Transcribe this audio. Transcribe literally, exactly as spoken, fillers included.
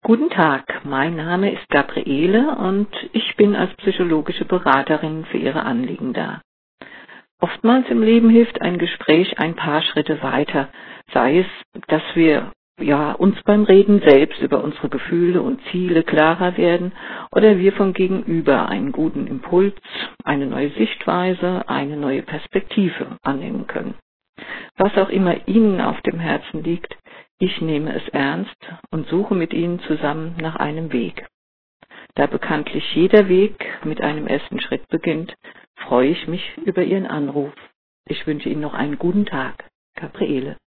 Guten Tag, mein Name ist Gabriele und ich bin als psychologische Beraterin für Ihre Anliegen da. Oftmals im Leben hilft ein Gespräch ein paar Schritte weiter, sei es, dass wir ja, uns beim Reden selbst über unsere Gefühle und Ziele klarer werden oder wir vom Gegenüber einen guten Impuls, eine neue Sichtweise, eine neue Perspektive annehmen können. Was auch immer Ihnen auf dem Herzen liegt, ich nehme es ernst und suche mit Ihnen zusammen nach einem Weg. Da bekanntlich jeder Weg mit einem ersten Schritt beginnt, freue ich mich über Ihren Anruf. Ich wünsche Ihnen noch einen guten Tag. Gabriele.